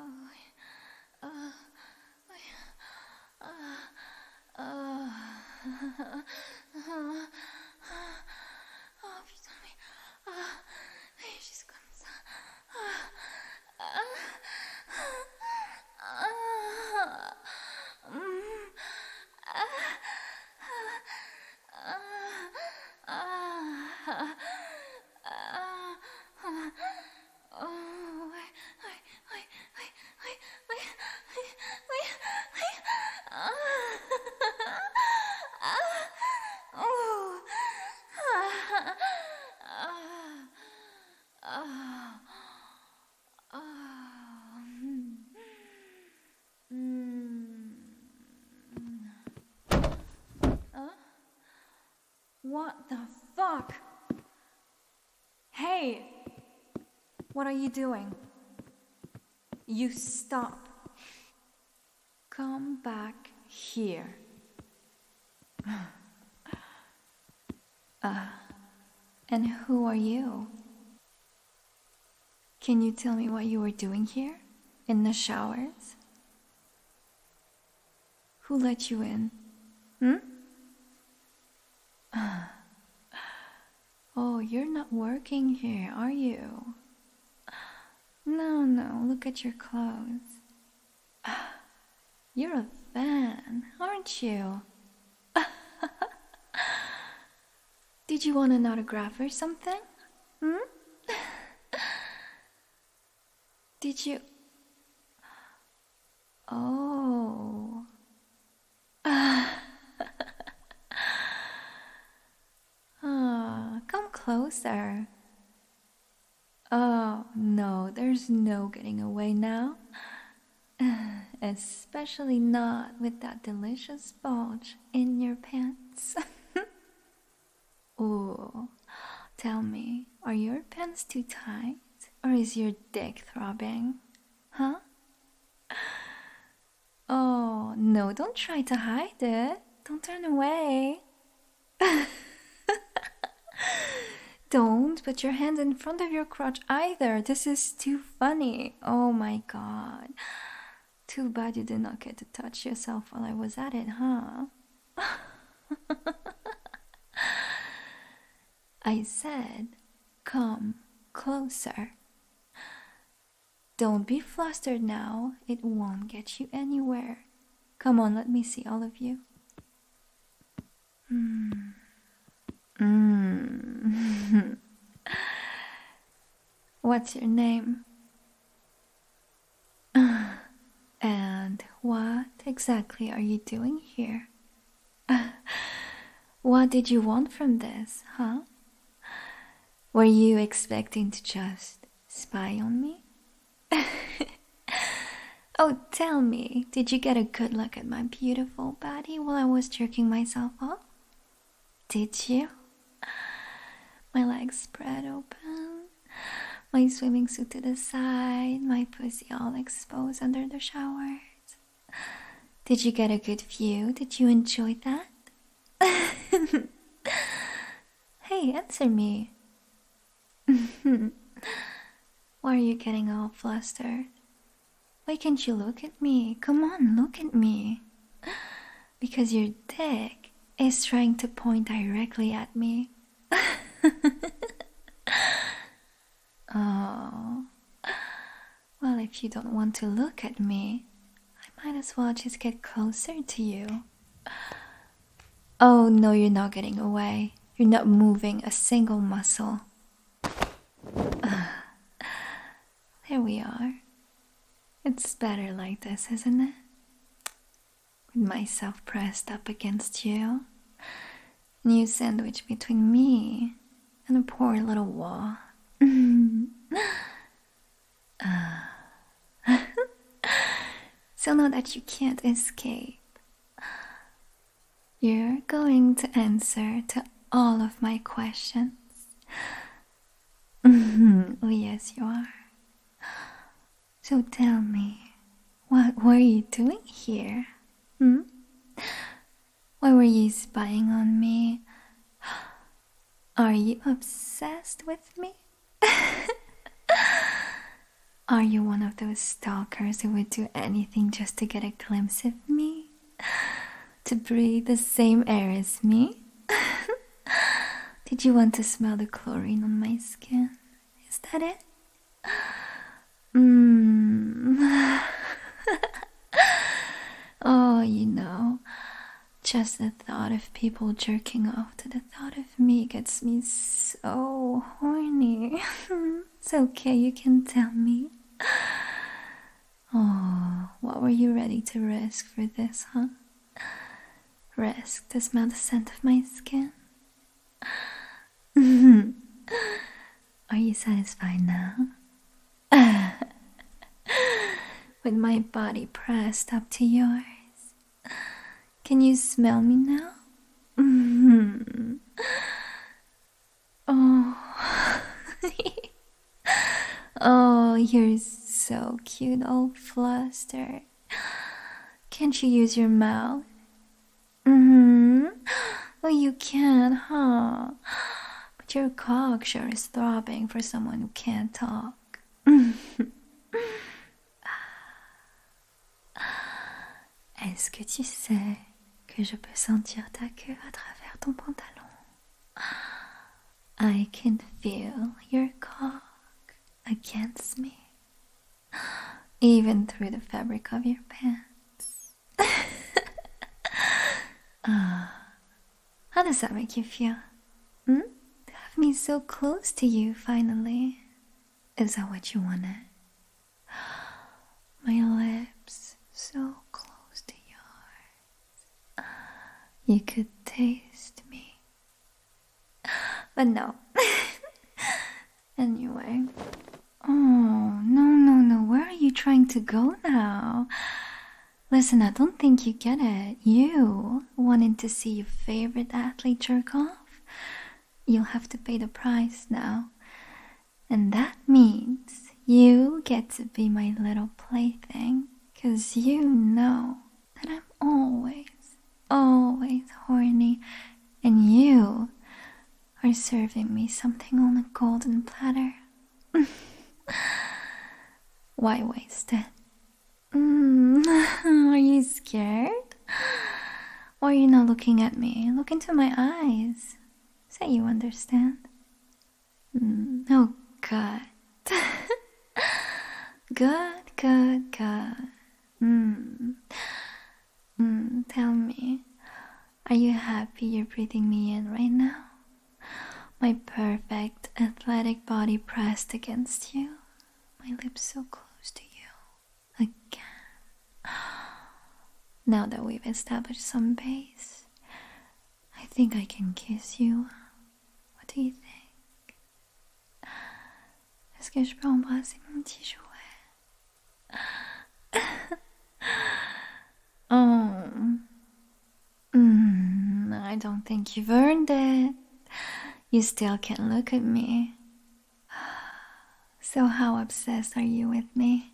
She's comme ça. What the fuck? Hey! What are you doing? You stop. Come back here. And who are you? Can you tell me what you were doing here? In the showers? Who let you in? Oh, you're not working here, are you? No, look at your clothes. You're a fan, aren't you? Did you want an autograph or something? Did you? Oh. Come closer. Oh, no, there's no getting away now. Especially not with that delicious bulge in your pants. Ooh, tell me, are your pants too tight? Or is your dick throbbing? Huh? Oh, no, don't try to hide it. Don't turn away. Don't put your hands in front of your crotch either. This is too funny. Oh my god. Too bad you did not get to touch yourself while I was at it, huh? I said, come closer. Don't be flustered now. It won't get you anywhere. Come on, let me see all of you. What's your name? And what exactly are you doing here? What did you want from this, huh? Were you expecting to just spy on me? Oh, tell me, did you get a good look at my beautiful body while I was jerking myself off? Did you? My legs spread open, my swimming suit to the side, my pussy all exposed under the showers. Did you get a good view? Did you enjoy that? Hey, answer me. Why are you getting all flustered? Why can't you look at me? Come on, look at me. Because your dick is trying to point directly at me. Oh. Well, if you don't want to look at me, I might as well just get closer to you. Oh, no, you're not getting away. You're not moving a single muscle. There we are. It's better like this, isn't it? With myself pressed up against you, and you sandwiched between me and a poor little wall. So now that you can't escape, you're going to answer to all of my questions. Oh, yes, you are. So tell me, what were you doing here? Why were you spying on me? Are you obsessed with me? Are you one of those stalkers who would do anything just to get a glimpse of me? To breathe the same air as me? Did you want to smell the chlorine on my skin? Is that it? Oh, just the thought of people jerking off to the thought of me gets me so horny. It's okay, you can tell me. Oh, what were you ready to risk for this, huh? Risk to smell the scent of my skin? Are you satisfied now? With my body pressed up to yours. Can you smell me now? Oh. Oh, you're so cute, all flustered. Can't you use your mouth? Well, you can, huh? But your cock sure is throbbing for someone who can't talk. Est-ce que tu sais que je peux sentir ta queue à travers ton pantalon? I can feel your cock against me, even through the fabric of your pants. How does that make you feel? To have me so close to you finally. Is that what you wanted? My lips so close to yours. You could taste me. But no. Anyway. Oh, no. Where are you trying to go now? Listen, I don't think you get it. You wanted to see your favorite athlete jerk off? You'll have to pay the price now. And that means you get to be my little plaything. 'Cause you know that I'm always horny. And you are serving me something on a golden platter. Why waste it? Are you scared? Why are you not looking at me? Look into my eyes. Say you understand. Oh, good. Good. Tell me, are you happy you're breathing me in right now? My perfect athletic body pressed against you. My lips so close to you. Again. Now that we've established some base, I think I can kiss you. What do you think? Est-ce que je peux embrasser mon petit jouet? Oh. I don't think you've earned it. You still can't look at me. So how obsessed are you with me?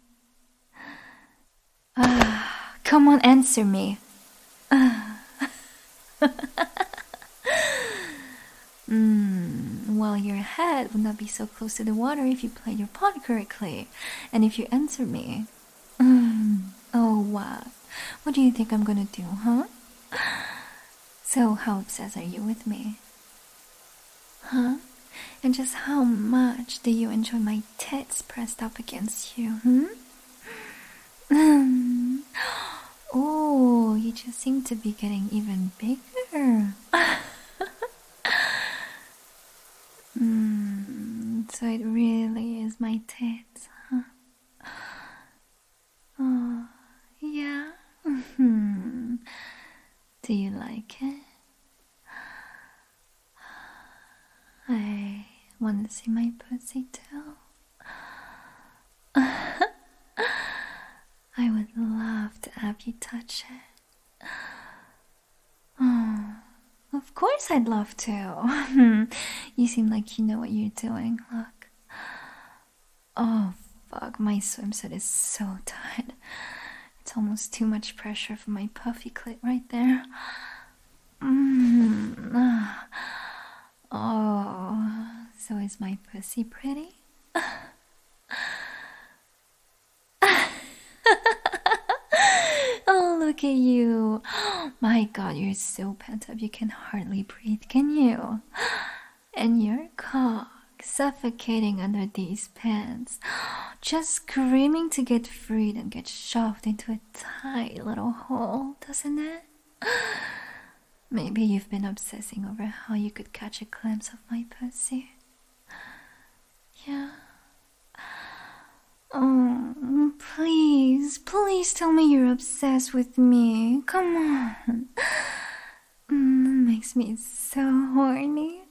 Come on, answer me. Well, your head would not be so close to the water if you played your part correctly. And if you answer me. Oh, what? What do you think I'm gonna do, huh? So how obsessed are you with me? Huh? And just how much do you enjoy my tits pressed up against you, Oh, you just seem to be getting even bigger. So it really is my tits, huh? Oh, yeah? Do you like it? I want to see my pussy too. I would love to have you touch it. Oh, of course I'd love to. You seem like you know what you're doing. Look. Oh, fuck, my swimsuit is so tight. It's almost too much pressure for my puffy clit right there. Oh, so is my pussy pretty? Look at you. My god, you're so pent up you can hardly breathe, can you? And your cock suffocating under these pants, just screaming to get freed and get shoved into a tight little hole, doesn't it? Maybe you've been obsessing over how you could catch a glimpse of my pussy. Yeah. Oh, please, please tell me you're obsessed with me. Come on. Makes me so horny.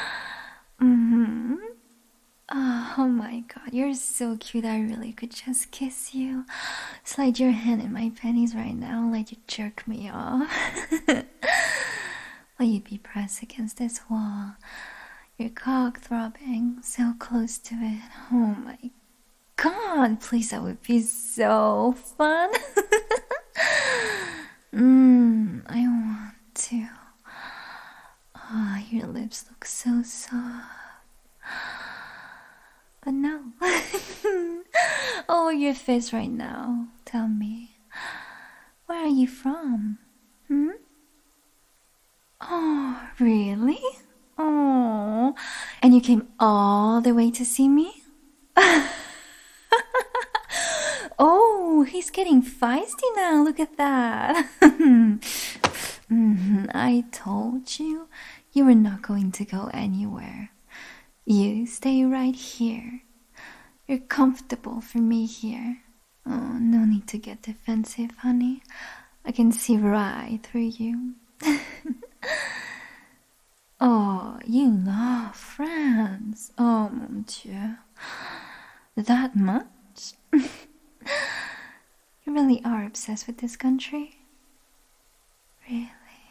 Oh my god, you're so cute. I really could just kiss you. Slide your hand in my panties right now and let you jerk me off. While you'd be pressed against this wall, your cock throbbing so close to it. Oh my god, please, that would be so fun. I want to. Oh, your lips look so soft. But no. Oh, your face right now. Tell me, where are you from? Oh, really? Oh, and you came all the way to see me? Oh, he's getting feisty now. Look at that. I told you, you were not going to go anywhere. You stay right here. You're comfortable for me here. Oh, no need to get defensive, honey. I can see right through you. Oh, you love France. Oh, mon Dieu. That much? You really are obsessed with this country? Really?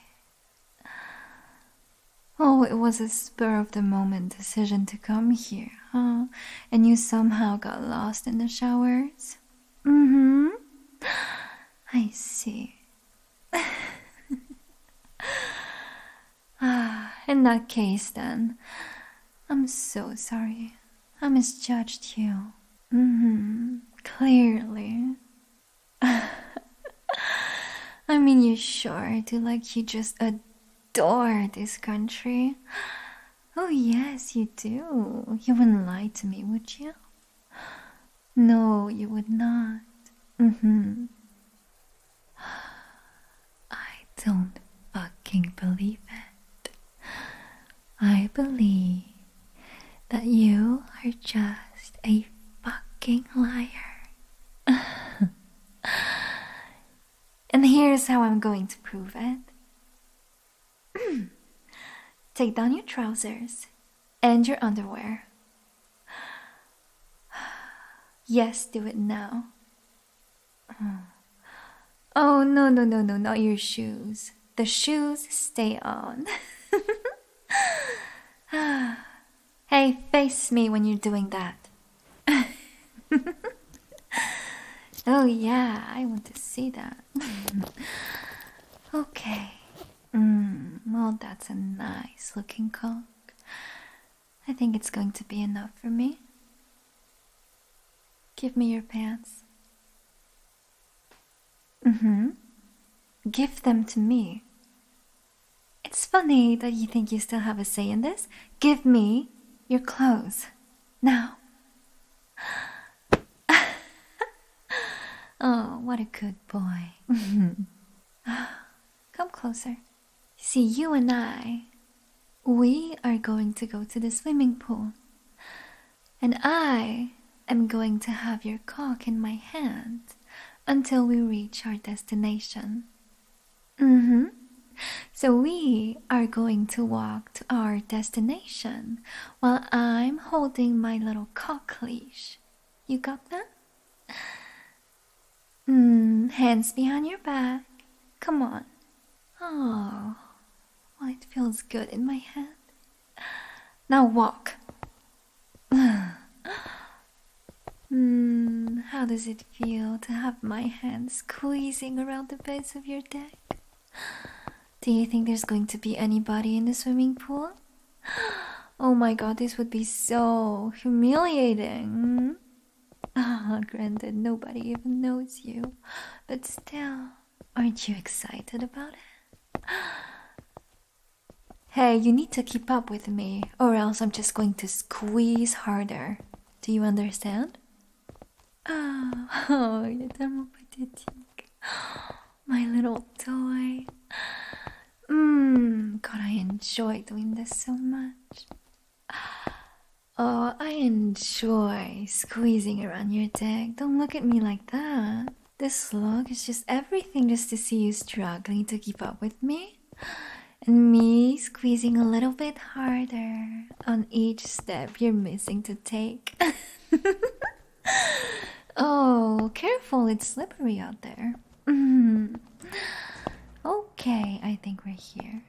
Oh, it was a spur-of-the-moment decision to come here, huh? And you somehow got lost in the showers? I see. In that case, then, I'm so sorry. I misjudged you. Clearly. I mean, you sure do like you just adore this country. Oh, yes, you do. You wouldn't lie to me, would you? No, you would not. I don't fucking believe it. I believe that you are just a fucking liar. And here's how I'm going to prove it. Take down your trousers and your underwear. Yes, do it now. Oh, no, not your shoes. The shoes stay on. Hey, face me when you're doing that. Oh yeah, I want to see that. Okay. Well, that's a nice looking cock. I think it's going to be enough for me. Give me your pants. Give them to me. It's funny that you think you still have a say in this. Give me your clothes. Now. Oh, what a good boy. Come closer. See, you and we are going to go to the swimming pool. And I am going to have your cock in my hand until we reach our destination. So we are going to walk to our destination while I'm holding my little cock leash. You got that? Hands behind your back. Come on. Oh, well, it feels good in my hand. Now walk. How does it feel to have my hand squeezing around the base of your dick? Do you think there's going to be anybody in the swimming pool? Oh my god, this would be so humiliating. Granted, nobody even knows you, but still, Aren't you excited about it? Hey, you need to keep up with me, or else I'm just going to squeeze harder. Do you understand? Oh, you're tellement pathétique. My little toy. God, I enjoy doing this so much. Oh, I enjoy squeezing around your dick. Don't look at me like that. This look is just everything just to see you struggling to keep up with me. And me squeezing a little bit harder on each step you're missing to take. Oh, careful, it's slippery out there. Okay, I think we're here.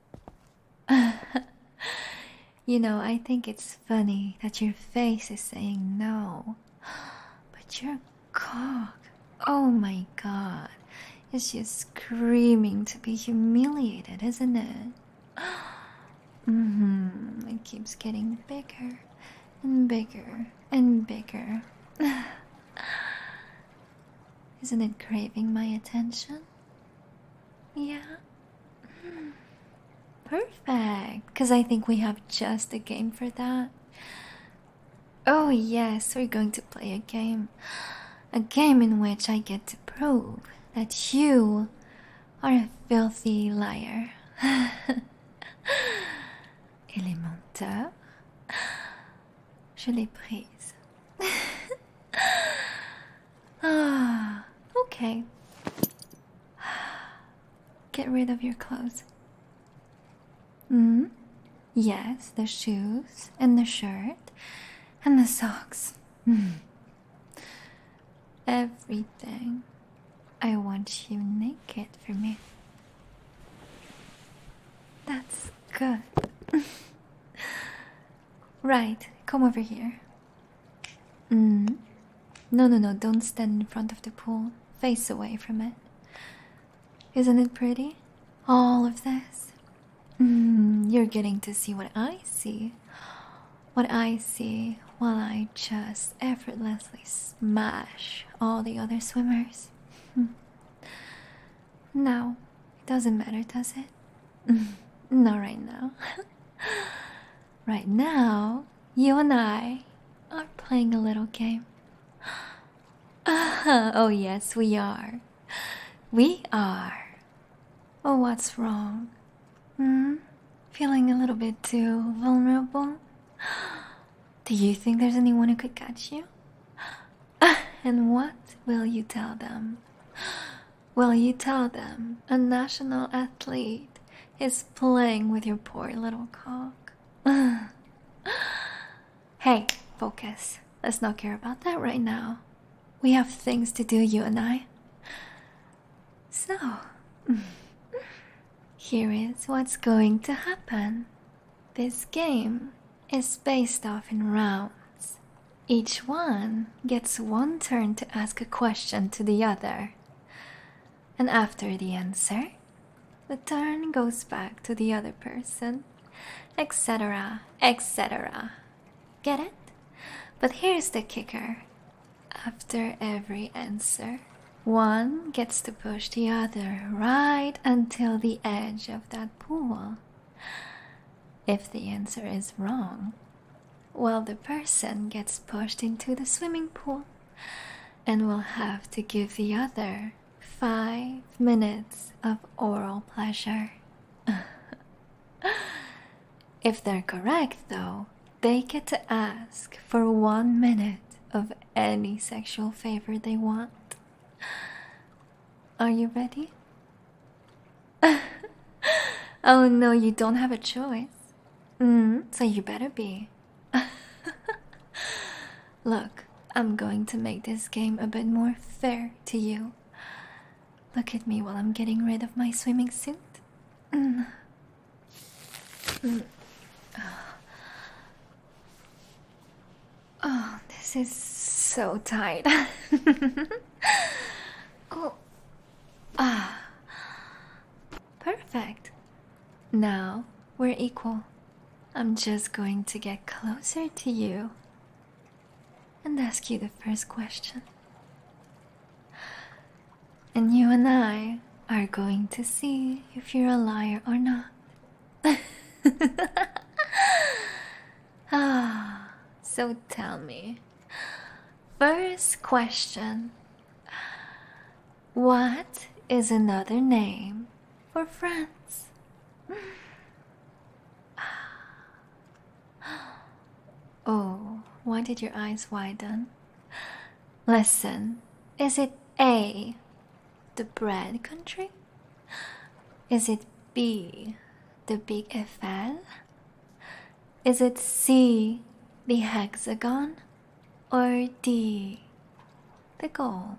I think it's funny that your face is saying no. But your cock, oh my god, is just screaming to be humiliated, isn't it? It keeps getting bigger and bigger and bigger. Isn't it craving my attention? Yeah. Perfect, because I think we have just a game for that. Oh, yes, we're going to play a game. A game in which I get to prove that you are a filthy liar. Et les menteurs, je les prise. Okay. Get rid of your clothes. Yes, the shoes and the shirt and the socks. Everything. I want you naked for me. That's good. Right, come over here. No, don't stand in front of the pool. Face away from it. Isn't it pretty? All of this. You're getting to see what I see. What I see while I just effortlessly smash all the other swimmers. No, it doesn't matter, does it? Not right now. Right now, you and I are playing a little game. Oh, yes, we are. We are. Oh, what's wrong? Feeling a little bit too vulnerable? Do you think there's anyone who could catch you? And what will you tell them? Will you tell them a national athlete is playing with your poor little cock? Hey, focus. Let's not care about that right now. We have things to do, you and I. So, here is what's going to happen. This game is based off in rounds. Each one gets one turn to ask a question to the other. And after the answer, the turn goes back to the other person, etc., etc. Get it? But here's the kicker. After every answer, one gets to push the other right until the edge of that pool. If the answer is wrong, well, the person gets pushed into the swimming pool and will have to give the other 5 minutes of oral pleasure. If they're correct, though, they get to ask for 1 minute of any sexual favor they want. Are you ready? Oh no, you don't have a choice. So you better be. Look, I'm going to make this game a bit more fair to you. Look at me while I'm getting rid of my swimming suit. Oh, this is so tight. Oh. Perfect. Now we're equal. I'm just going to get closer to you and ask you the first question. And you and I are going to see if you're a liar or not. So tell me. First question. What is another name for friends? Oh, why did your eyes widen? Listen, is it A, the bread country? Is it B, the Big Eiffel? Is it C, the hexagon? Or D, the goal?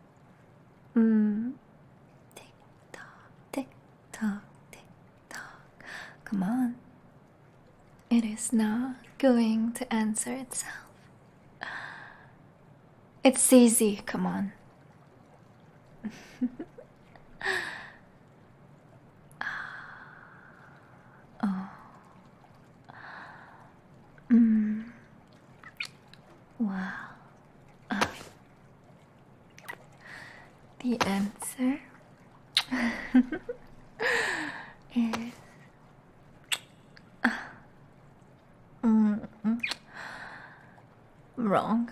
Tick tock, tick tock, tick tock. Come on. It is not going to answer itself. It's easy, come on. Oh. Wow. The answer is wrong.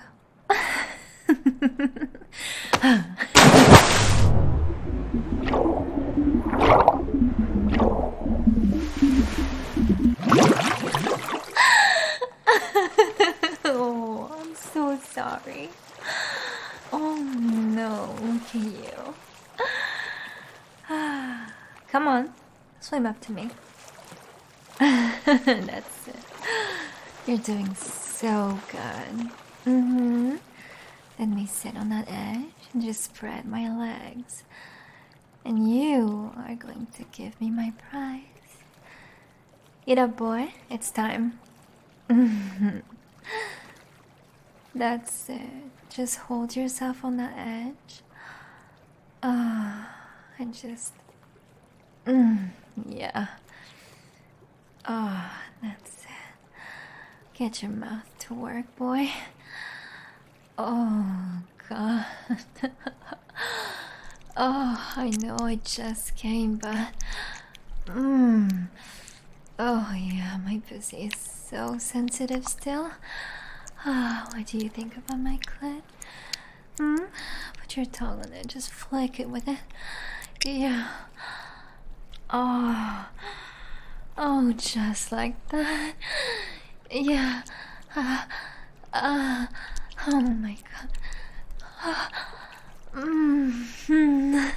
Oh, I'm so sorry. Oh no, look at you. Come on, swim up to me. That's it. You're doing so good. Let me sit on that edge and just spread my legs. And you are going to give me my prize. Eat up, boy. It's time. That's it. Just hold yourself on that edge. And just... yeah. That's it. Get your mouth to work, boy. Oh, God. Oh, I know I just came, but... Oh, yeah, my pussy is so sensitive still. What do you think about my clit? Put your tongue on it, just flick it with it. Yeah. Oh, just like that. Yeah. Oh my God.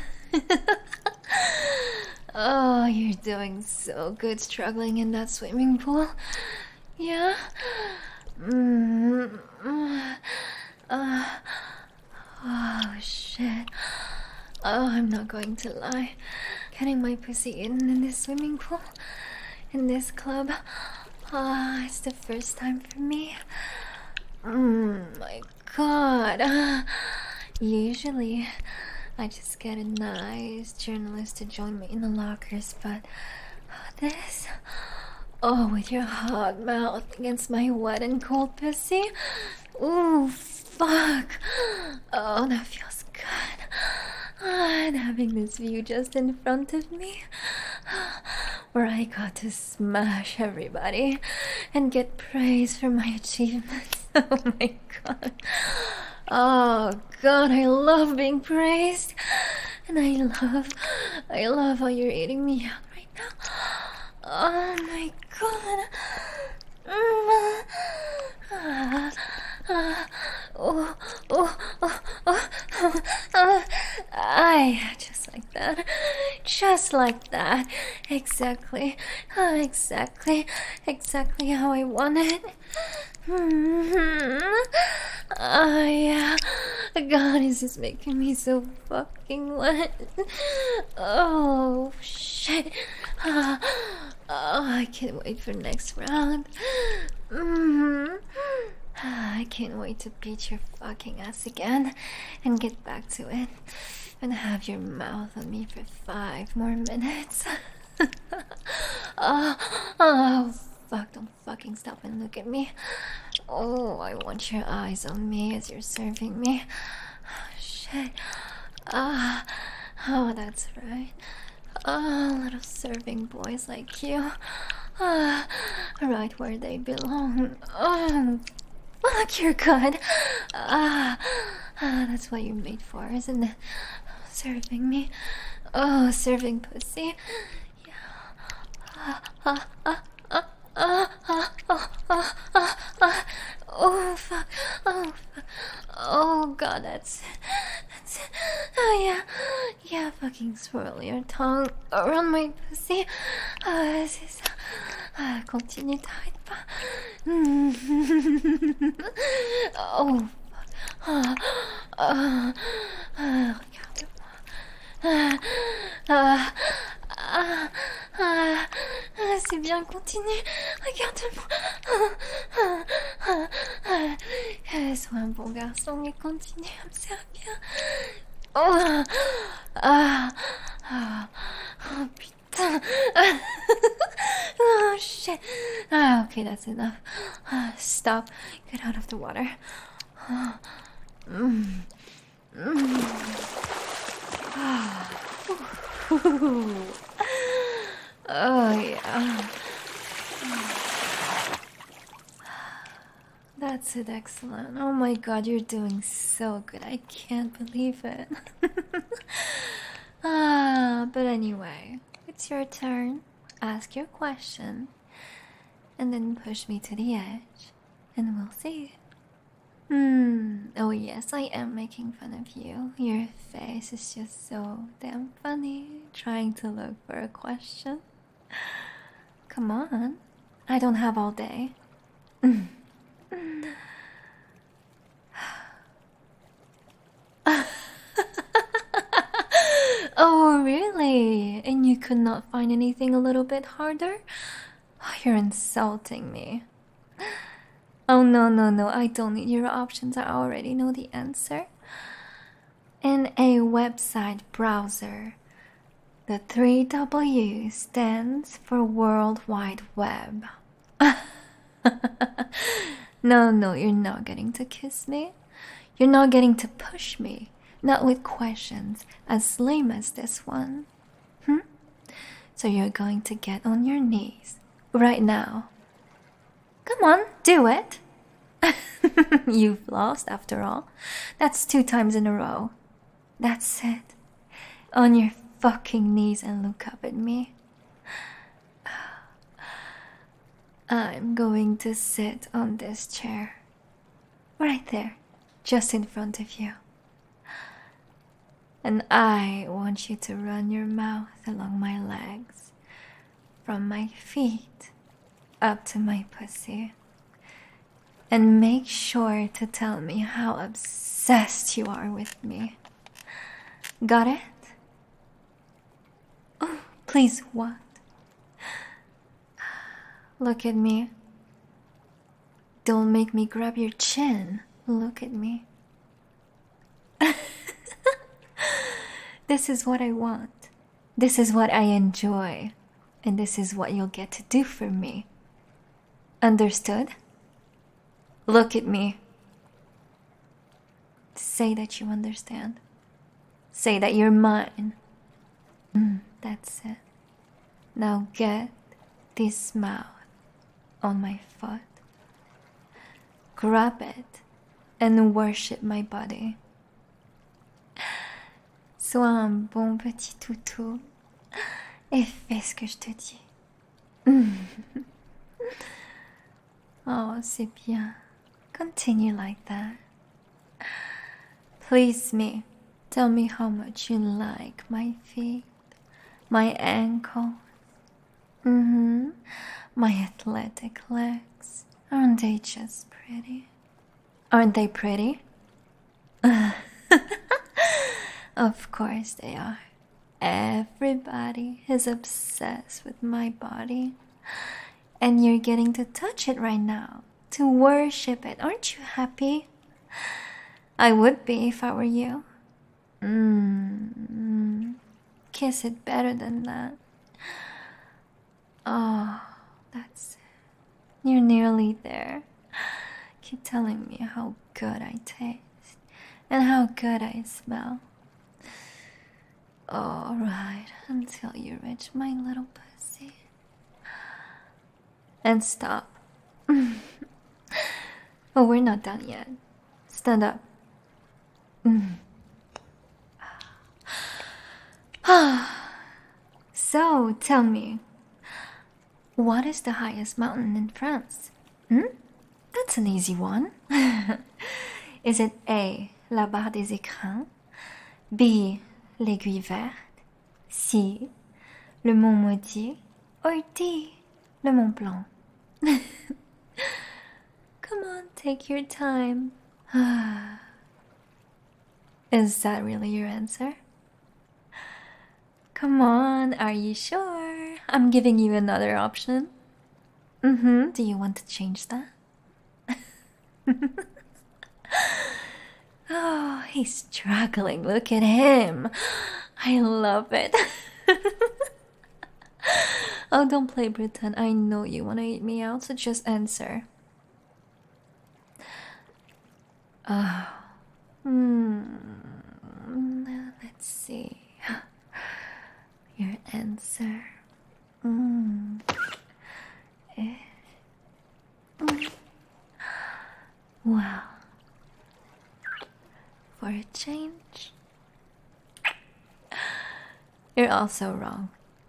Oh, you're doing so good struggling in that swimming pool. Yeah. Oh shit. Oh, I'm not going to lie. Getting my pussy in this swimming pool, in this club, it's the first time for me. My God. Usually, I just get a nice journalist to join me in the lockers, but this... Oh, with your hot mouth against my wet and cold pussy. Ooh, fuck. Oh, that feels good. And having this view just in front of me, where I got to smash everybody and get praise for my achievements. Oh my God. Oh God, I love being praised. And I love how you're eating me out right now. Oh my God. Just like that. Just like that. Exactly how I want it. Yeah. God, is this making me so fucking wet? Oh, shit. Oh, I can't wait for next round. I can't wait to beat your fucking ass again and get back to it and have your mouth on me for 5 more minutes. Oh, fuck, don't fucking stop and look at me. Oh, I want your eyes on me as you're serving me. Shit. Oh, that's right. Little serving boys like you. Right where they belong. Fuck, you're good. That's what you're made for, isn't it? Serving me. Oh, serving pussy. Oh fuck! Oh fuck! Oh god, that's it. Oh yeah, yeah. Fucking swirl your tongue around my pussy. C'est ça. Continue, t'arrêtes pas. Oh fuck! Regarde-moi. C'est bien, continue. Regarde-moi. Sois un bon garçon et continue à me servir. Oh, putain. Oh shit. Okay, that's enough. Stop. Get out of the water. Oh yeah. That's it, excellent. Oh my god, you're doing so good. I can't believe it. But anyway, it's your turn. Ask your question. And then push me to the edge. And we'll see. Oh yes, I am making fun of you. Your face is just so damn funny. Trying to look for a question. Come on. I don't have all day. Oh, really? And you could not find anything a little bit harder? Oh, you're insulting me. Oh, no, I don't need your options. I already know the answer. In a website browser, the 3W stands for World Wide Web. No, you're not getting to kiss me. You're not getting to push me. Not with questions as lame as this one. So you're going to get on your knees right now. Come on, do it. You've lost after all. That's 2 times in a row. That's it. On your fucking knees and look up at me. I'm going to sit on this chair. Right there, just in front of you. And I want you to run your mouth along my legs, from my feet up to my pussy. And make sure to tell me how obsessed you are with me. Got it? Oh, please, what? Look at me. Don't make me grab your chin. Look at me. This is what I want. This is what I enjoy. And this is what you'll get to do for me. Understood? Look at me. Say that you understand. Say that you're mine. That's it. Now get this mouth on my foot. Grab it and worship my body. Sois un bon petit toutou et fais ce que je te dis. Oh, c'est bien. Continue like that. Please me. Tell me how much you like my feet, my ankles. My athletic legs. Aren't they just pretty? Aren't they pretty? Of course they are. Everybody is obsessed with my body. And you're getting to touch it right now, to worship it. Aren't you happy? I would be if I were you. Kiss it better than that. Oh, that's it. You're nearly there. Keep telling me how good I taste and how good I smell. Alright, until you reach my little pussy. And stop. Oh, we're not done yet. Stand up. So, tell me, what is the highest mountain in France? That's an easy one. Is it A, la barre des écrins, B, l'aiguille verte, C, le mont Maudit, or D, le Mont Blanc? Come on, take your time. Is that really your answer? Come on, are you sure? I'm giving you another option. Do you want to change that? Oh, he's struggling. Look at him. I love it. Oh, don't play pretend. I know you want to eat me out, so just answer. Oh. Let's see. Your answer. Wow. For a change, you're also wrong.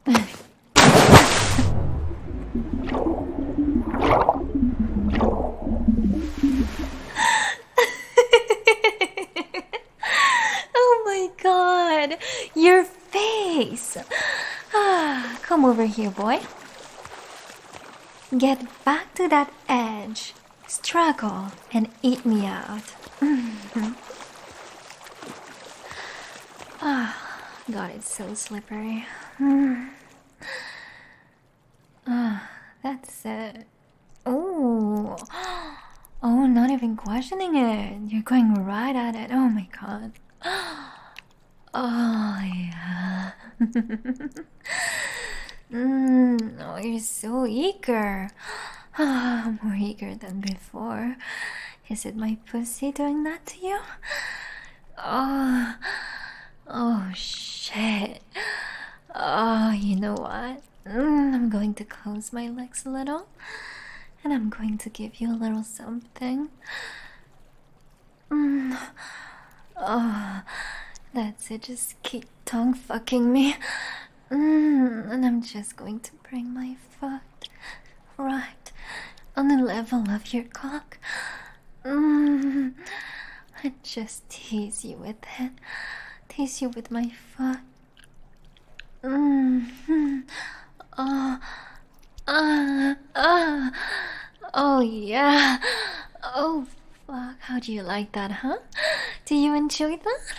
Oh my god, your face. Come over here, boy. Get back to that edge. Struggle and eat me out. God, it's so slippery. That's it. Oh, not even questioning it. You're going right at it. Oh my god. Oh yeah. Oh, you're so eager. More eager than before. Is it my pussy doing that to you? Oh shit. Oh, you know what? I'm going to close my legs a little, and I'm going to give you a little something. Oh, that's it. Just keep tongue fucking me. And I'm just going to bring my foot right on the level of your cock. I just tease you with it. Tease you with my foot. Oh yeah. Oh fuck, how do you like that, huh? Do you enjoy that?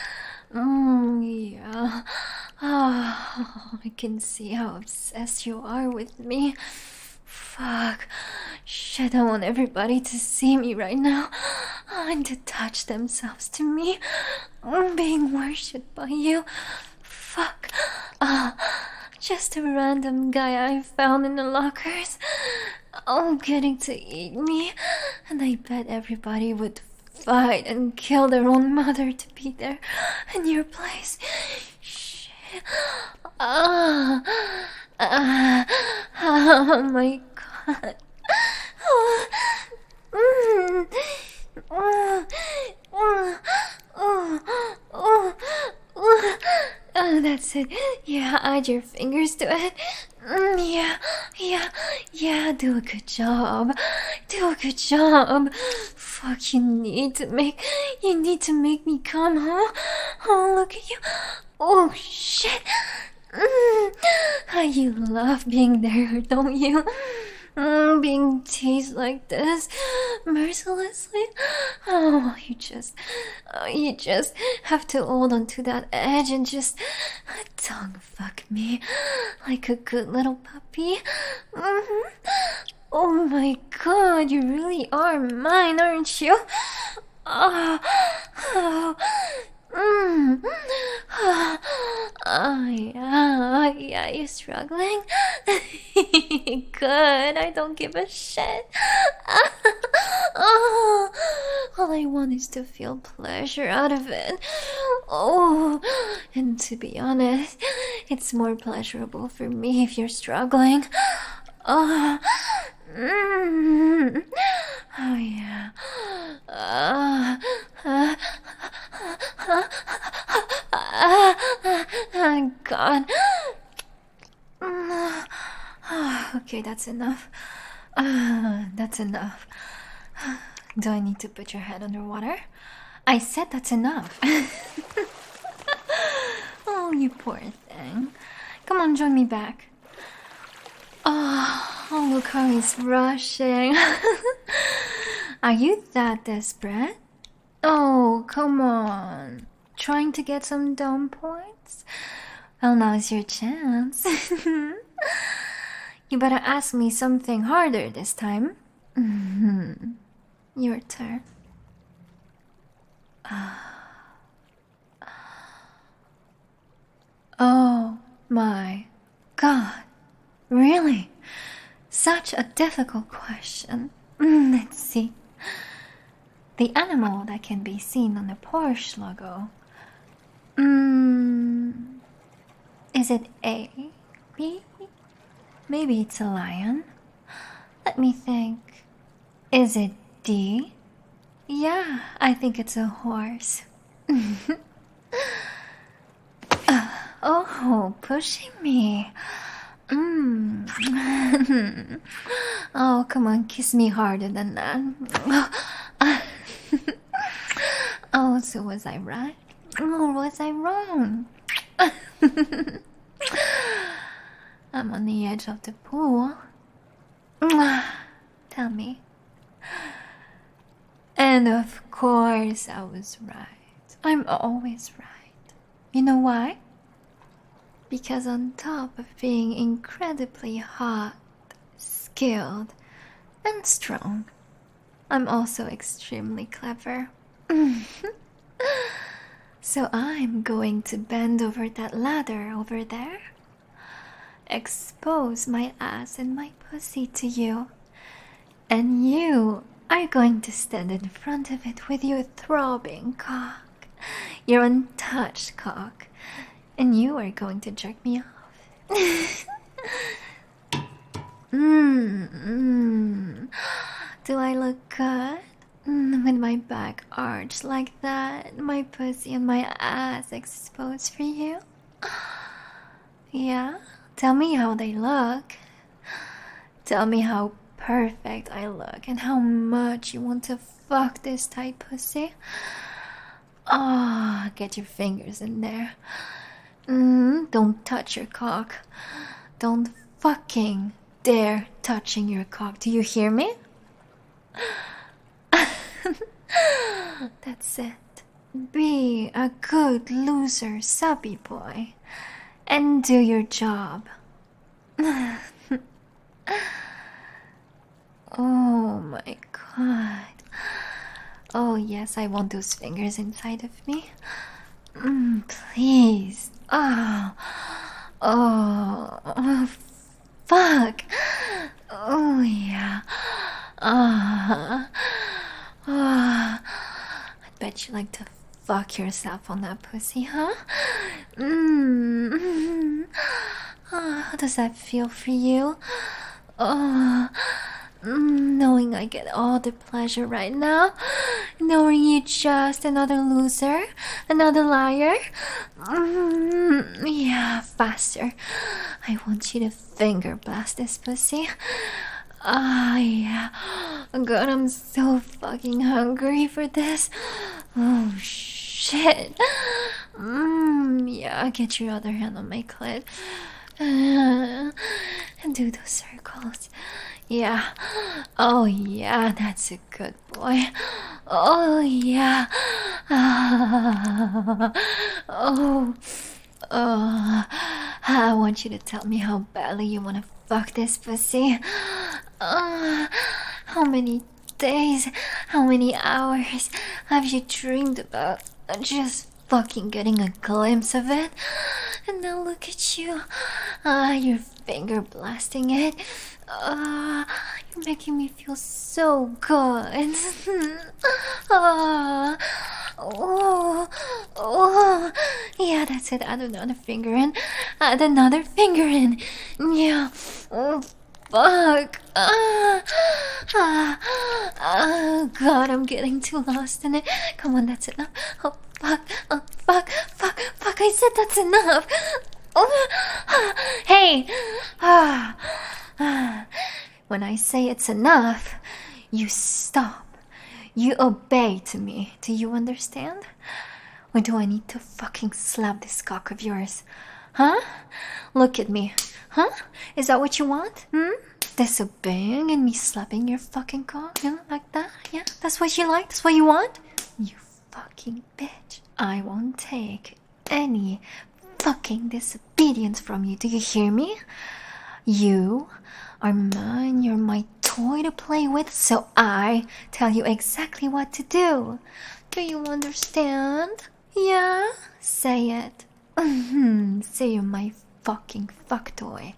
Yeah. Oh, I can see how obsessed you are with me. Fuck. Shit, I want everybody to see me right now and to touch themselves to me. I'm being worshipped by you. Fuck. Just a random guy I found in the lockers. Getting to eat me. And I bet everybody would fight and kill their own mother to be there in your place. Shit. Oh my god. That's it. Yeah, add your fingers to it. Yeah, do a good job. Do a good job. Fuck, you need to make me come, huh? Oh, look at you. Oh, shit. You love being there, don't you? Being teased like this, mercilessly. Oh, you just have to hold onto that edge and just tongue fuck me like a good little puppy. Oh my god, you really are mine, aren't you? Yeah, you're struggling? Good, I don't give a shit. All I want is to feel pleasure out of it. Oh, and to be honest, it's more pleasurable for me if you're struggling. Oh, oh yeah. Oh, God. Okay, that's enough. That's enough. Do I need to put your head underwater? I said that's enough. Oh, you poor thing. Come on, join me back. Oh, look how he's rushing. Are you that desperate? Oh, come on. Trying to get some dumb points? Well, now's your chance. You better ask me something harder this time. Your turn. Oh my God. Really? Such a difficult question. Let's see. The animal that can be seen on the Porsche logo. Is it A? B? Maybe it's a lion. Let me think. Is it D? Yeah, I think it's a horse. Oh, pushing me. Oh, come on, kiss me harder than that. Oh, so was I right? Or was I wrong? I'm on the edge of the pool. Tell me. And of course I was right. I'm always right. You know why? Because on top of being incredibly hot, skilled, and strong, I'm also extremely clever. So I'm going to bend over that ladder over there, expose my ass and my pussy to you, and you are going to stand in front of it with your throbbing cock, your untouched cock, and you are going to jerk me off. Do I look good? With my back arched like that, my pussy and my ass exposed for you? Yeah? Tell me how they look. Tell me how perfect I look and how much you want to fuck this tight pussy. Ah, get your fingers in there. Don't touch your cock. Don't fucking dare touching your cock. Do you hear me? That's it. Be a good loser, subby boy, and do your job. Oh my God. Oh yes, I want those fingers inside of me. Please. Oh, fuck. Oh yeah. I bet you like to fuck yourself on that pussy, huh? How does that feel for you? Knowing I get all the pleasure right now, knowing you're just another loser, another liar. Yeah, faster. I want you to finger blast this pussy. Yeah. God, I'm so fucking hungry for this. Oh, shit. Yeah, get your other hand on my clit. And do those circles. Yeah. Oh, yeah, that's a good boy. Oh, yeah. I want you to tell me how badly you want to fuck this pussy. How many days, how many hours have you dreamed about just fucking getting a glimpse of it? And now look at you. You're finger blasting it. You're making me feel so good. Yeah, that's it. Add another finger in. Add another finger in. Yeah. Oh, fuck. God, I'm getting too lost in it. Come on, that's enough. Oh, fuck. Oh, fuck. Fuck. Fuck. I said that's enough. Oh, hey. When I say it's enough, you stop. You obey to me. Do you understand? Or do I need to fucking slap this cock of yours? Huh? Look at me. Huh? Is that what you want? Disobeying and me slapping your fucking cock? Yeah, like that? Yeah? That's what you like? That's what you want? You fucking bitch. I won't take any fucking disobedience from you. Do you hear me? You are mine. You're my toy to play with, so I tell you exactly what to do. Do you understand? Yeah? Say it. Say you're my fucking fuck toy.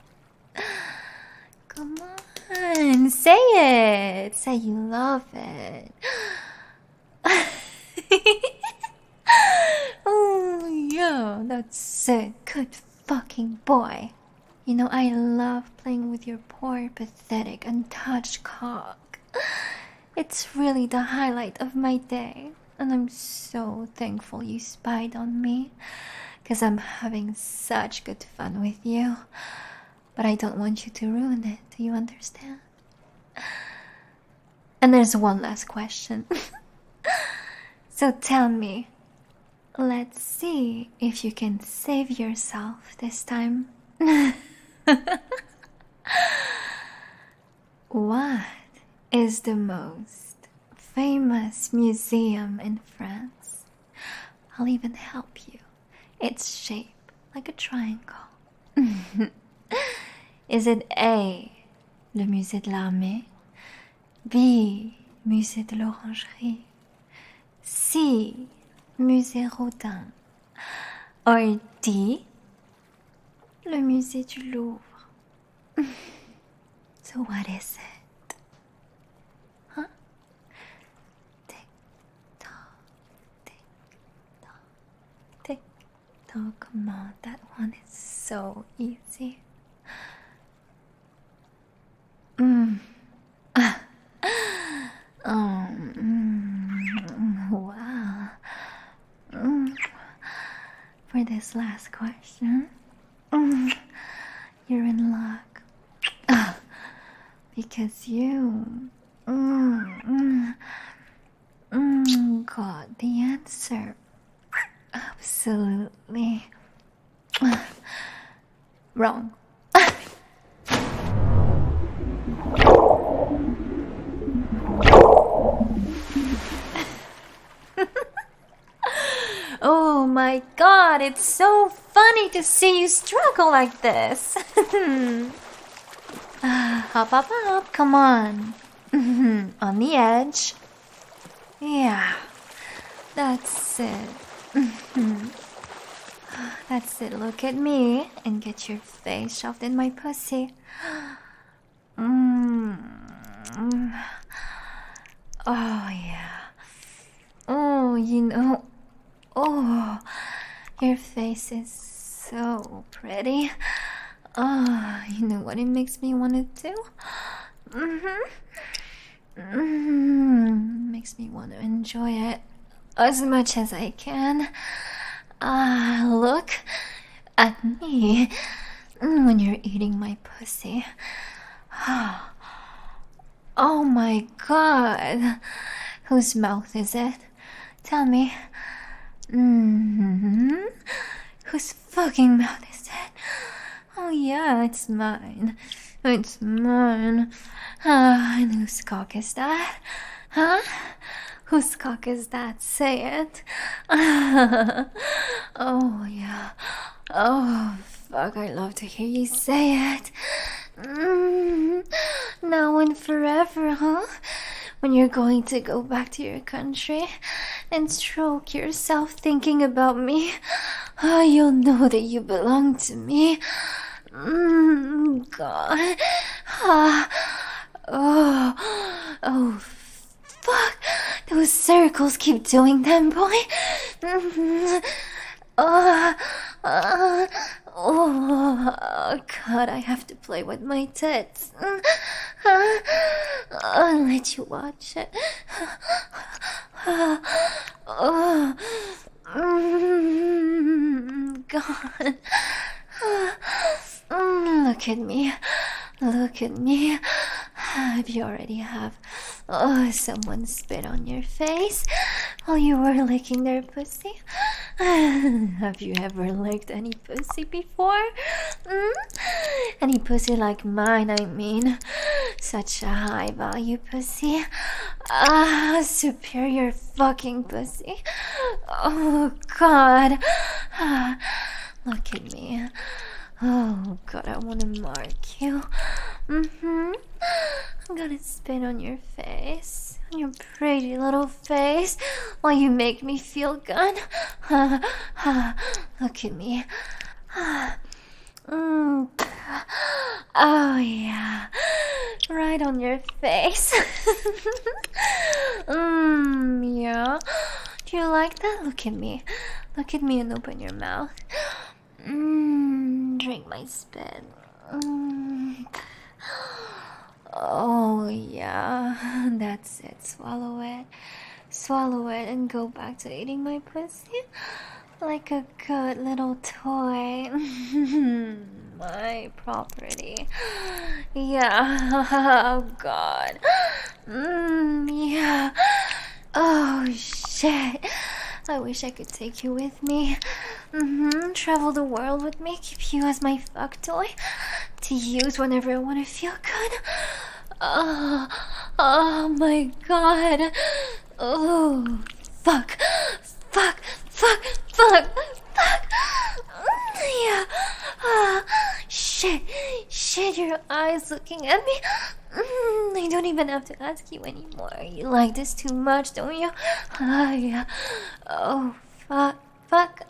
Come on, say it. Say you love it. Oh, yeah, that's a good fucking boy. You know, I love playing with your poor, pathetic, untouched cock. It's really the highlight of my day. And I'm so thankful you spied on me. Because I'm having such good fun with you. But I don't want you to ruin it. Do you understand? And there's one last question. So tell me. Let's see if you can save yourself this time. What is the most famous museum in France? I'll even help you. It's shaped like a triangle. Is it A, le musée de l'armée? B, musée de l'orangerie? C, musée Rodin? Or D, le musée du Louvre? So what is it? Huh? Tick tock, tick tock, tick tock. Come on, that one is so easy. Wow. For this last question, you're in luck. Because you got the answer. Absolutely wrong. Oh my god, it's so funny to see you struggle like this. Hop, hop, hop, come on. On the edge. Yeah, that's it. That's it, look at me and get your face shoved in my pussy. Oh, yeah. Oh, you know. Oh, your face is so pretty. Oh, you know what it makes me want to do? Makes me want to enjoy it as much as I can. Look at me when you're eating my pussy. Oh my god. Whose mouth is it? Tell me. Whose fucking mouth is it? Oh yeah, it's mine. It's mine. And whose cock is that? Huh? Whose cock is that? Say it. Oh yeah. Oh fuck, I love to hear you say it. Now and forever, huh? When you're going to go back to your country and stroke yourself thinking about me, you'll know that you belong to me. God. Oh, fuck. Those circles keep doing them, boy. Oh, oh, God, I have to play with my tits. I'll let you watch it. Oh, God. Look at me. Look at me. If you already have someone spit on your face while you were licking their pussy? Have you ever licked any pussy before? Any pussy like mine, I mean. Such a high value pussy. Superior fucking pussy. Oh, God. Look at me. Oh, God, I want to mark you. I'm gonna spit on your face. On your pretty little face. While you make me feel good. Look at me. Oh, yeah. Right on your face. Yeah. Do you like that? Look at me. Look at me and open your mouth. Drink my spit. Oh, yeah. That's it. Swallow it. Swallow it and go back to eating my pussy like a good little toy. My property. Yeah. Oh, God. Yeah. Oh, shit. I wish I could take you with me. Travel the world with me. Keep you as my fuck toy to use whenever I want to feel good. Oh my God. Oh, fuck. Fuck. Fuck. Fuck. Fuck. Yeah. Shit. Shit, your eyes looking at me. I don't even have to ask you anymore. You like this too much, don't you? Yeah. Oh, fuck. Fuck.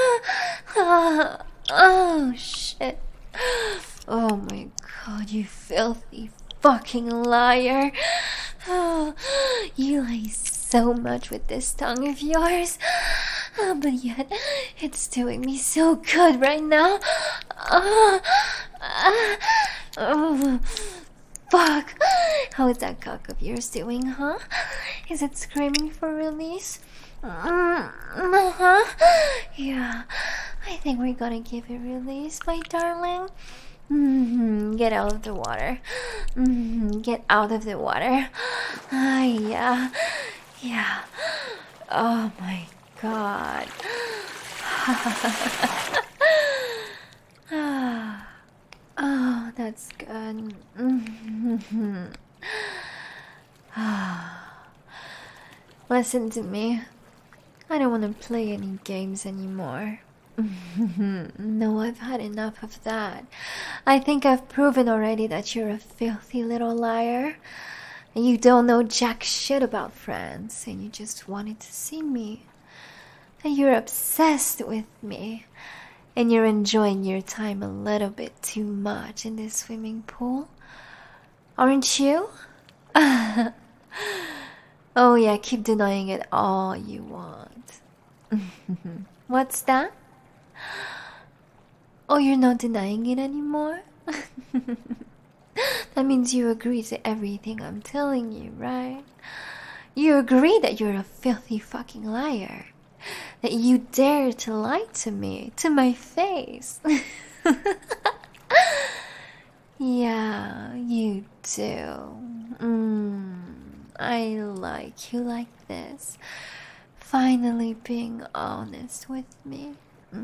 Oh, shit. Oh my God, you filthy fucking liar. Oh, you lie so much with this tongue of yours. But yet, it's doing me so good right now. Oh, fuck. How is that cock of yours doing, huh? Is it screaming for release? Yeah, I think we're gonna give it release, my darling. Get out of the water. Get out of the water. Yeah. Yeah. Oh my God. Oh, that's good. Listen to me. I don't want to play any games anymore. No, I've had enough of that. I think I've proven already that you're a filthy little liar. And you don't know jack shit about France, and you just wanted to see me. And you're obsessed with me. And you're enjoying your time a little bit too much in this swimming pool. Aren't you? Oh yeah, keep denying it all you want. What's that? Oh, you're not denying it anymore? That means you agree to everything I'm telling you, right? You agree that you're a filthy fucking liar. That you dare to lie to me, to my face. Yeah, you do. I like you like this. Finally being honest with me.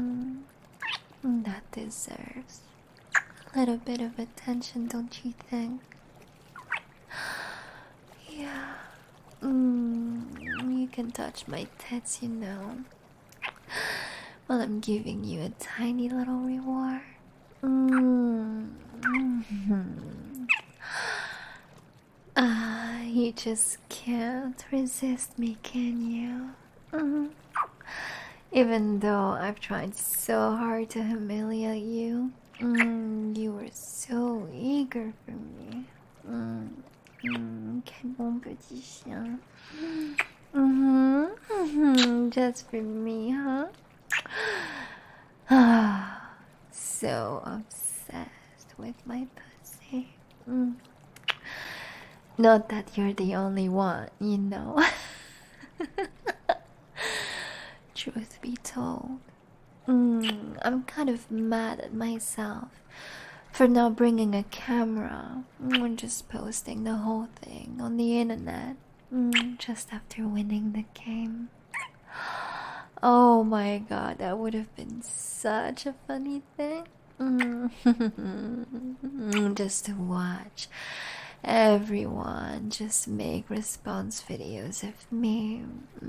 That deserves a little bit of attention, don't you think? Yeah. You can touch my tits, you know. Well, I'm giving you a tiny little reward. You just can't resist me, can you? Even though I've tried so hard to humiliate you, you were so eager for me. Quel bon petit chien. Just for me, huh? so obsessed with my pussy. Not that you're the only one, you know. Truth be told, I'm kind of mad at myself for not bringing a camera or just posting the whole thing on the internet just after winning the game. Oh my god, that would have been such a funny thing. Just to watch everyone just make response videos of me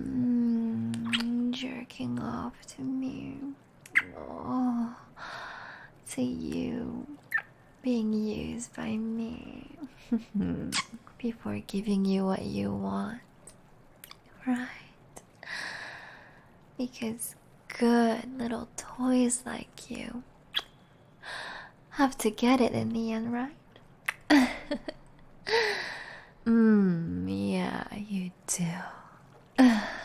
jerking off to me. Oh, to you being used by me before giving you what you want, right? Because good little toys like you have to get it in the end, right? Yeah, you do.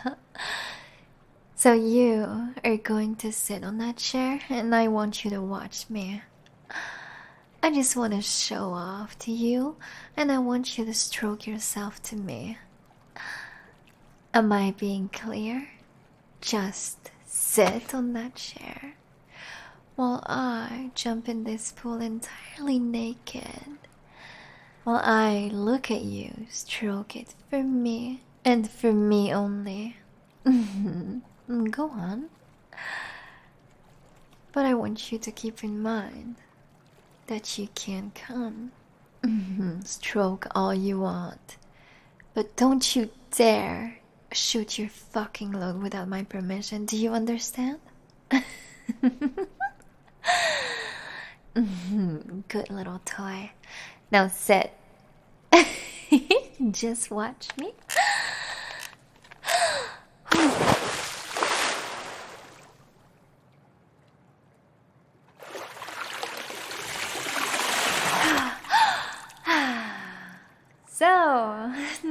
So you are going to sit on that chair and I want you to watch me. I just want to show off to you and I want you to stroke yourself to me. Am I being clear? Just sit on that chair while I jump in this pool entirely naked. While I look at you, stroke it for me and for me only. Go on. But I want you to keep in mind that you can't come. Stroke all you want. But don't you dare shoot your fucking load without my permission. Do you understand? Good little toy. Now sit. Just watch me. So,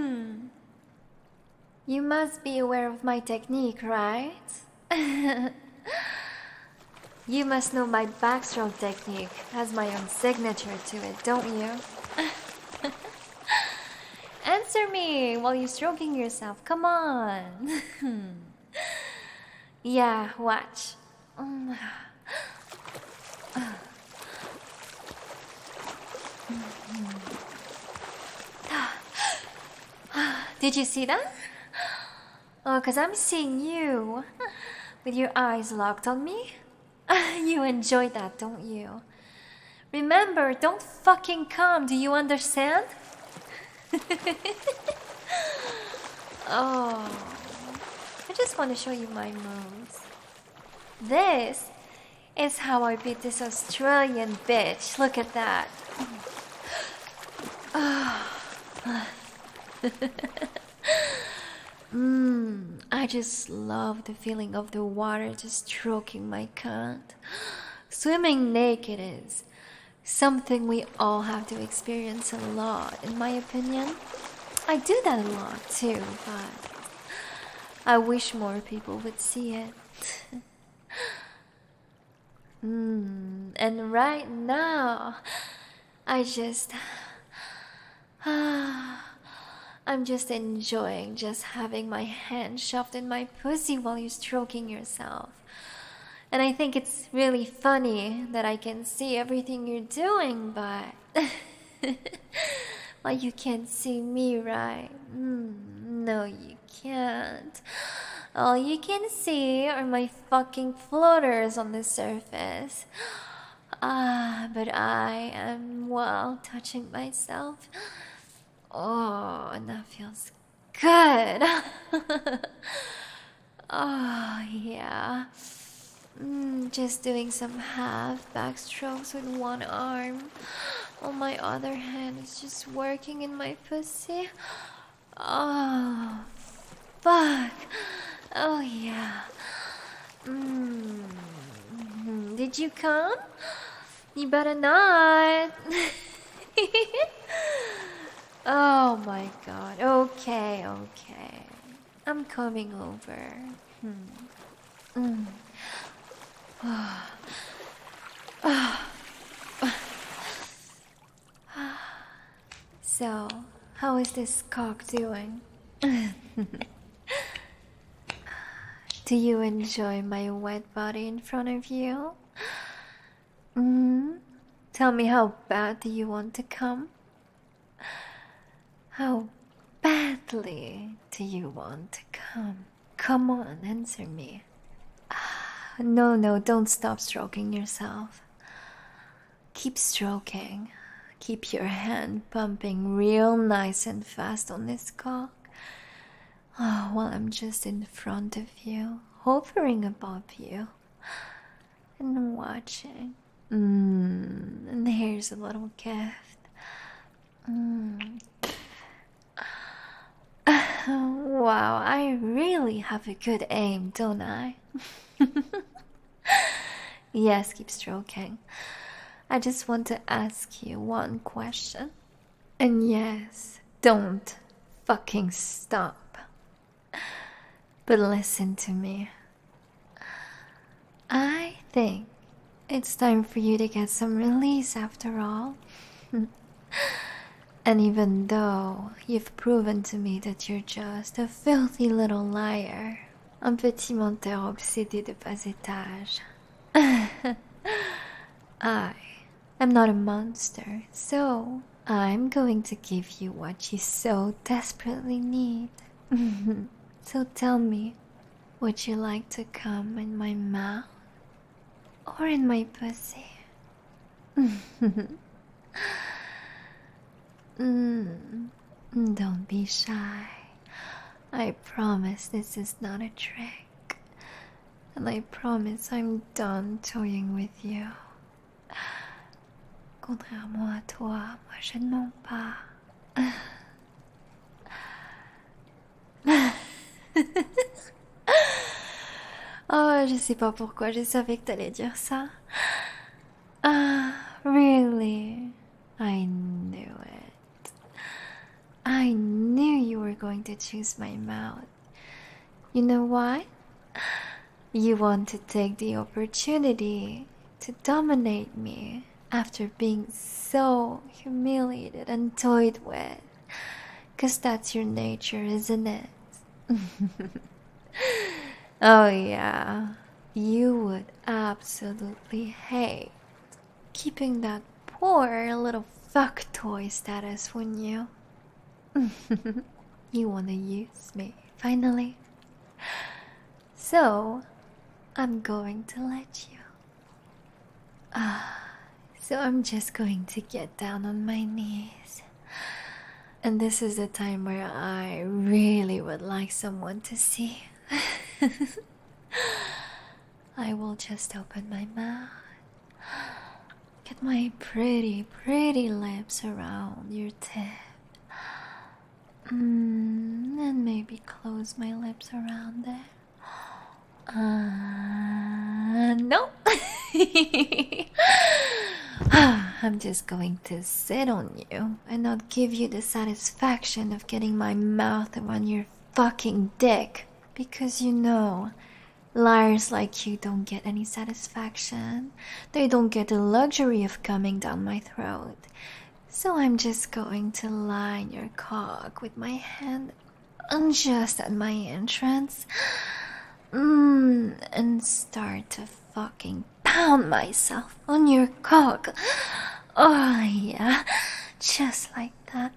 you must be aware of my technique, right? You must know my backstroke technique has my own signature to it, don't you? Answer me while you're stroking yourself. Come on. Yeah, watch. Did you see that? Oh, 'cause I'm seeing you with your eyes locked on me. You enjoy that, don't you? Remember, don't fucking come. Do you understand? Oh, I just want to show you my moves. This is how I beat this Australian bitch. Look at that. I just love the feeling of the water just stroking my cunt. Swimming naked is something we all have to experience a lot, in my opinion. I do that a lot too, but I wish more people would see it. And right now, I'm just enjoying just having my hand shoved in my pussy while you're stroking yourself. And I think it's really funny that I can see everything you're doing, but well, you can't see me, right? No, you can't. All you can see are my fucking floaters on the surface. But I am, well, touching myself. Oh, and that feels good. Oh, yeah. Just doing some half backstrokes with one arm, while my other hand is just working in my pussy. Oh, fuck. Oh, yeah. Did you come? You better not. Oh my god. Okay. I'm coming over. So, how is this cock doing? Do you enjoy my wet body in front of you? Tell me, how bad do you want to come? How badly do you want to come? Come on, answer me. No, don't stop stroking yourself. Keep stroking. Keep your hand pumping real nice and fast on this cock. While I'm just in front of you, hovering above you, and watching. And here's a little gift. Wow, I really have a good aim, don't I? Yes, keep stroking. I just want to ask you one question. And yes, don't fucking stop. But listen to me. I think it's time for you to get some release after all. And even though you've proven to me that you're just a filthy little liar, un petit menteur obsédé de bas étage, I am not a monster, so I'm going to give you what you so desperately need. So tell me, would you like to come in my mouth or in my pussy? Don't be shy. I promise this is not a trick. And I promise I'm done toying with you. Contrairement à toi, moi je ne mens pas. Oh, je sais pas pourquoi, je savais que t'allais dire ça. Really? I knew it. I knew you were going to choose my mouth. You know why? You want to take the opportunity to dominate me after being so humiliated and toyed with. 'Cause that's your nature, isn't it? Oh yeah, you would absolutely hate keeping that poor little fuck toy status, wouldn't you? You wanna use me, finally? So, I'm going to let you. So I'm just going to get down on my knees. And this is the time where I really would like someone to see. I will just open my mouth, get my pretty, pretty lips around your tip, and maybe close my lips around it. No. I'm just going to sit on you and not give you the satisfaction of getting my mouth around your fucking dick. Because you know, liars like you don't get any satisfaction. They don't get the luxury of coming down my throat. So I'm just going to line your cock with my hand just at my entrance. And start to fucking pound myself on your cock. Oh yeah, just like that.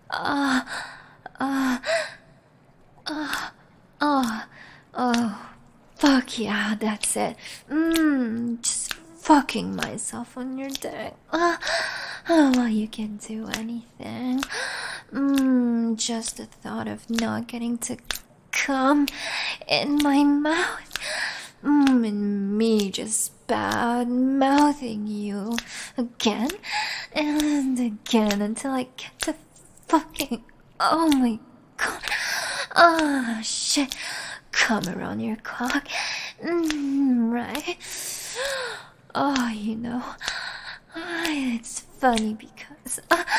Fuck yeah, that's it. Just fucking myself on your dick. Well, you can do anything. Just the thought of not getting to come in my mouth. And me just bad mouthing you again and again until I get to fucking. Oh my god. Oh shit. Come around your cock. Right? Oh, you know. It's funny because.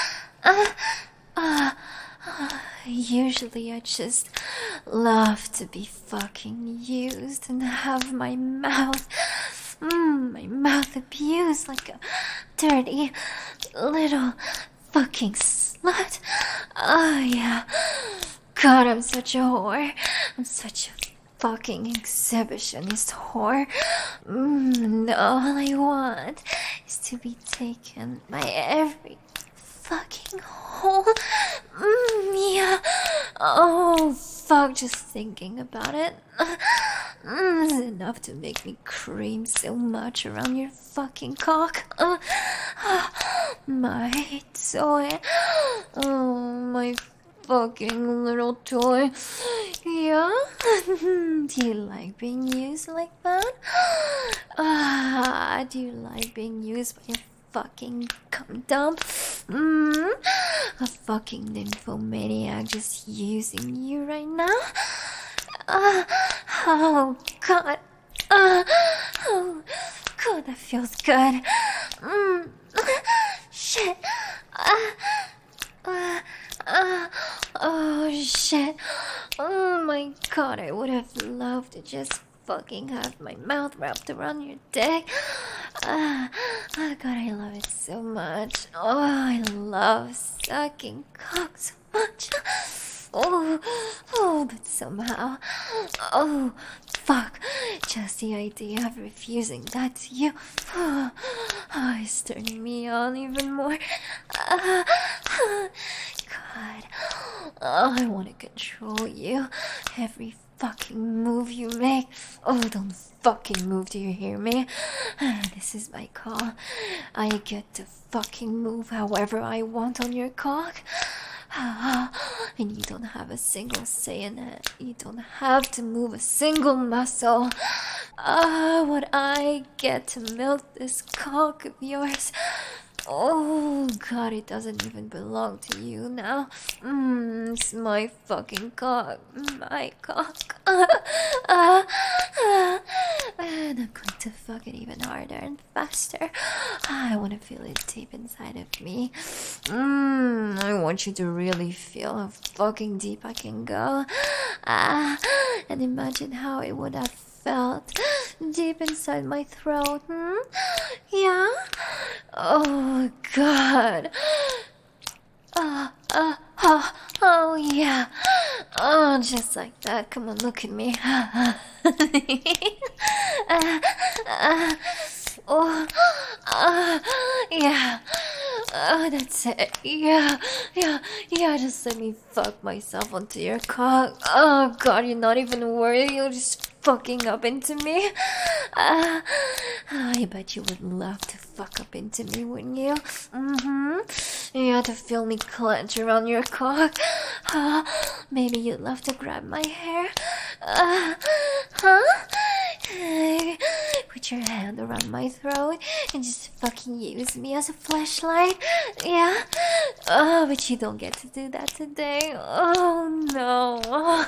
Usually I just love to be fucking used and have my mouth My mouth abused like a dirty little fucking slut. Oh, yeah. God, I'm such a whore. I'm such a fucking exhibitionist whore. And all I want is to be taken by every fucking hole. Yeah. Oh, fuck, just thinking about it. Is enough to make me cream so much around your fucking cock. My toy. Oh, my fucking little toy. Yeah? Do you like being used like that? Do you like being used by a fucking cum dump? A fucking nymphomaniac just using you right now? Oh, God. Oh, God, that feels good. Shit. Oh, shit. Oh, my God, I would have loved to just fucking have my mouth wrapped around your dick. Oh, God, I love it so much. Oh, I love sucking cock so much. Oh, but somehow, oh, fuck, just the idea of refusing that to you, is turning me on even more. God, I want to control you, every fucking move you make. Oh, don't fucking move, do you hear me? This is my call. I get to fucking move however I want on your cock. And you don't have a single say in it. You don't have to move a single muscle. What I get to milk this cock of yours. Oh, God, it doesn't even belong to you now. It's my fucking cock. My cock. And I'm going to fuck it even harder and faster. I want to feel it deep inside of me. I want you to really feel how fucking deep I can go. And imagine how it would have felt deep inside my throat. Yeah? Oh, God. Oh, yeah. Oh, just like that. Come on, look at me. Yeah. Oh, that's it. Yeah. Just let me fuck myself onto your cock. Oh, God, you're not even worthy. You're just fucking up into me. I bet you would love to fuck up into me, wouldn't you? Yeah, to feel me clench around your cock. Maybe you'd love to grab my hair. Put your hand around my throat and just fucking use me as a flashlight. Yeah? Oh, but you don't get to do that today. Oh, no.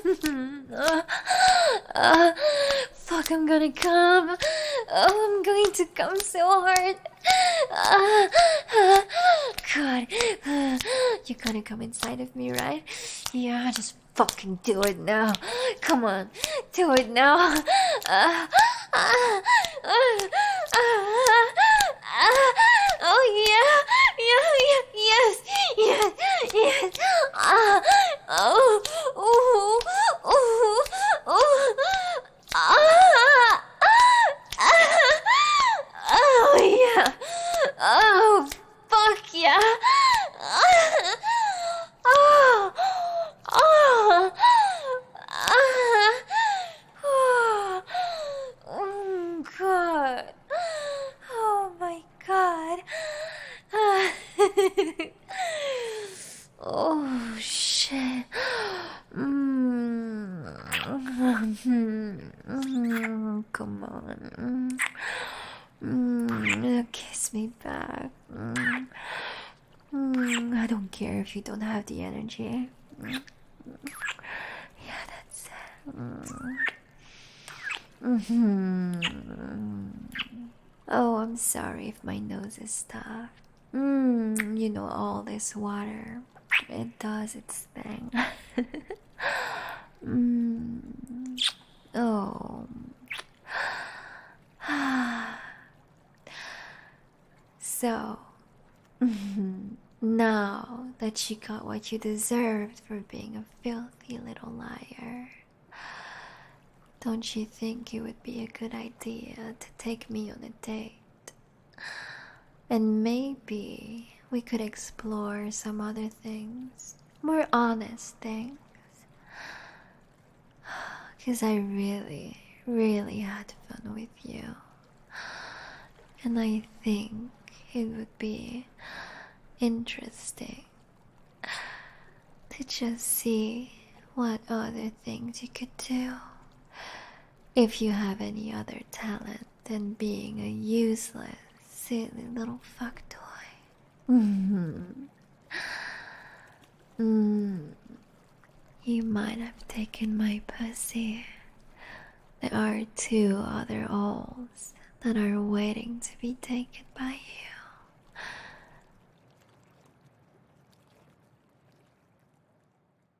Fuck, I'm gonna come. Oh, I'm going to come so hard. God, you're gonna come inside of me, right? Yeah, just fucking do it now. Come on, do it now. Oh yeah, yes. Oh, oh yeah. Oh, fuck yeah. Oh, oh, oh, God. Oh, my God. Oh, shit. Come on. Kiss me back. I don't care if you don't have the energy. Yeah, that's it. Oh, I'm sorry if my nose is stuffed. You know, all this water, it does its thing. Oh. So, now that you got what you deserved for being a filthy little liar, don't you think it would be a good idea to take me on a date? And maybe we could explore some other things, more honest things. Because I really, really had fun with you. And I think it would be interesting to just see what other things you could do. If you have any other talent than being a useless, silly little fuck toy. You might have taken my pussy. There are 2 other holes that are waiting to be taken by